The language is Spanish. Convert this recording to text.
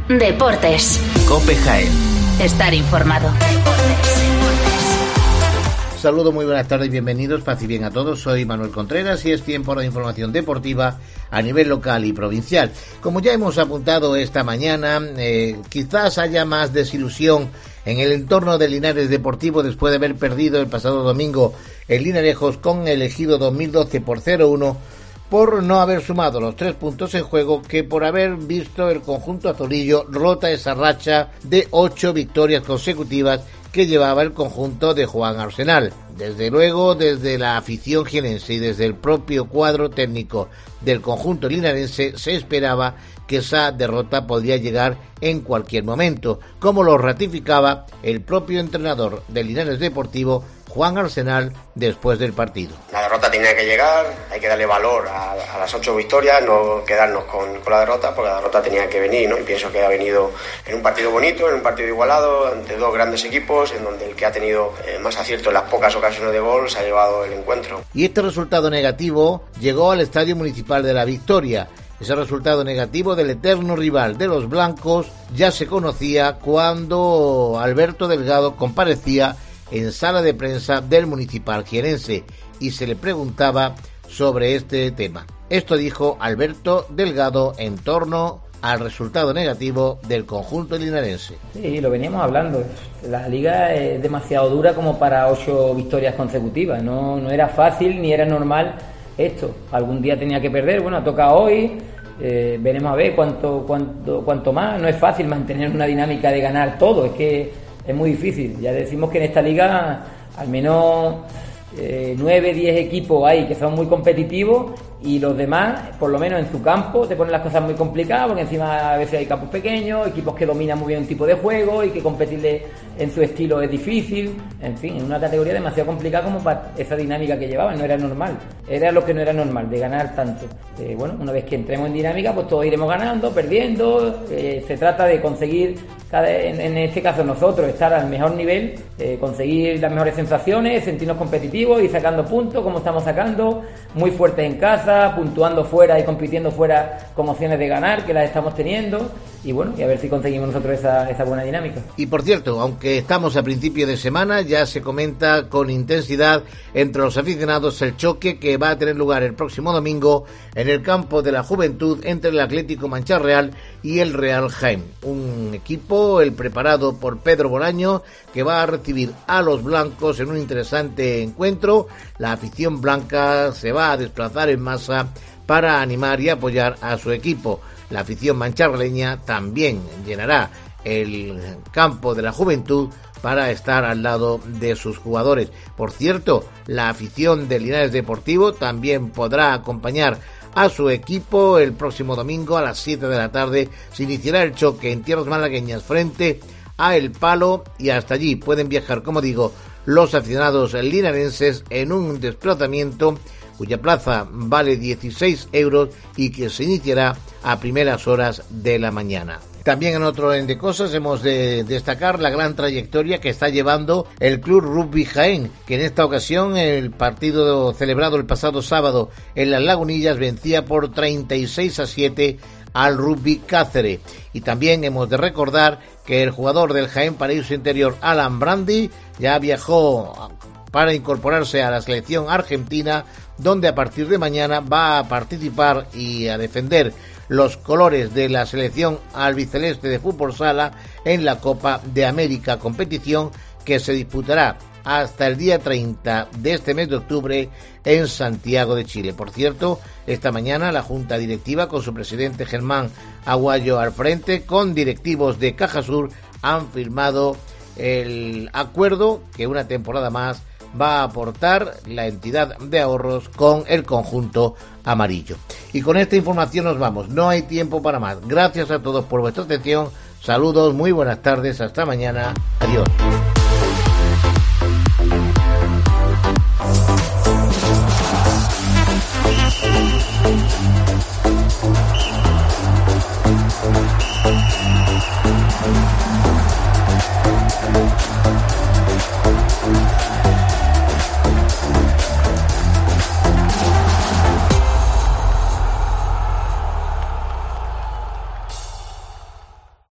Deportes. COPE Jaén. Estar informado. Saludos, muy buenas tardes y bienvenidos, paz y bien a todos. Soy Manuel Contreras y es tiempo de información deportiva a nivel local y provincial. Como ya hemos apuntado esta mañana, quizás haya más desilusión en el entorno del Linares Deportivo después de haber perdido el pasado domingo el Linarejos con el Ejido 2012 por 0-1, por no haber sumado los 3 puntos en juego, que por haber visto el conjunto azulillo rota esa racha de 8 victorias consecutivas que llevaba el conjunto de Juan Arsenal. Desde luego, desde la afición jienense y desde el propio cuadro técnico del conjunto linarense se esperaba que esa derrota podía llegar en cualquier momento, como lo ratificaba el propio entrenador del Linares Deportivo, Juan Arsenal, después del partido. La derrota tenía que llegar, hay que darle valor a las 8 victorias, no quedarnos con la derrota, porque la derrota tenía que venir, ¿no? Y pienso que ha venido en un partido bonito, en un partido igualado, ante dos grandes equipos, en donde el que ha tenido más acierto en las pocas ocasiones de gol se ha llevado el encuentro. Y este resultado negativo llegó al Estadio Municipal de la Victoria. Ese resultado negativo del eterno rival de los blancos ya se conocía cuando Alberto Delgado comparecía en sala de prensa del Municipal jienense y se le preguntaba sobre este tema. Esto dijo Alberto Delgado en torno al resultado negativo del conjunto linarense. Sí, lo veníamos hablando. La liga es demasiado dura como para 8 victorias consecutivas. No era fácil ni era normal esto. Algún día tenía que perder. Bueno, ha tocado hoy. Veremos a ver cuánto más. No es fácil mantener una dinámica de ganar todo. Es que es muy difícil. Ya decimos que en esta liga al menos 9-10 equipos hay que son muy competitivos y los demás, por lo menos en su campo, te ponen las cosas muy complicadas porque encima a veces hay campos pequeños, equipos que dominan muy bien un tipo de juego y que competirle en su estilo es difícil. En fin, en una categoría demasiado complicada como para esa dinámica que llevaban. No era normal. Era lo que no era normal, de ganar tanto. Bueno, una vez que entremos en dinámica, pues todos iremos ganando, perdiendo. Se trata de conseguir, en este caso nosotros, estar al mejor nivel, conseguir las mejores sensaciones, sentirnos competitivos y sacando puntos como estamos sacando, muy fuertes en casa, puntuando fuera y compitiendo fuera con opciones de ganar, que las estamos teniendo, y bueno, y a ver si conseguimos nosotros esa buena dinámica. Y por cierto, aunque estamos a principio de semana, ya se comenta con intensidad entre los aficionados el choque que va a tener lugar el próximo domingo en el campo de la Juventud entre el Atlético Manchar Real y el Real Jaén. Un equipo, el preparado por Pedro Bolaño, que va a recibir a los blancos en un interesante encuentro. La afición blanca se va a desplazar en masa para animar y apoyar a su equipo. La afición mancharreña también llenará el campo de la Juventud para estar al lado de sus jugadores. Por cierto, la afición del Linares Deportivo también podrá acompañar a su equipo el próximo domingo a las 7 de la tarde. Se iniciará el choque en tierras malagueñas frente a El Palo y hasta allí pueden viajar, como digo, los aficionados linarenses en un desplazamiento cuya plaza vale 16 euros y que se iniciará a primeras horas de la mañana. También en otro orden de cosas hemos de destacar la gran trayectoria que está llevando el Club Rugby Jaén, que en esta ocasión el partido celebrado el pasado sábado en Las Lagunillas vencía por 36-7 al Rugby Cáceres. Y también hemos de recordar que el jugador del Jaén Paraíso Interior, Alan Brandi, ya viajó para incorporarse a la selección argentina, donde a partir de mañana va a participar y a defender los colores de la selección albiceleste de fútbol sala en la Copa de América, competición que se disputará hasta el día 30 de este mes de octubre en Santiago de Chile. Por cierto, esta mañana la Junta Directiva, con su presidente Germán Aguayo al frente, con directivos de Caja Sur, han firmado el acuerdo que una temporada más va a aportar la entidad de ahorros con el conjunto amarillo. Y con esta información nos vamos, no hay tiempo para más. Gracias a todos por vuestra atención, saludos, muy buenas tardes, hasta mañana, adiós.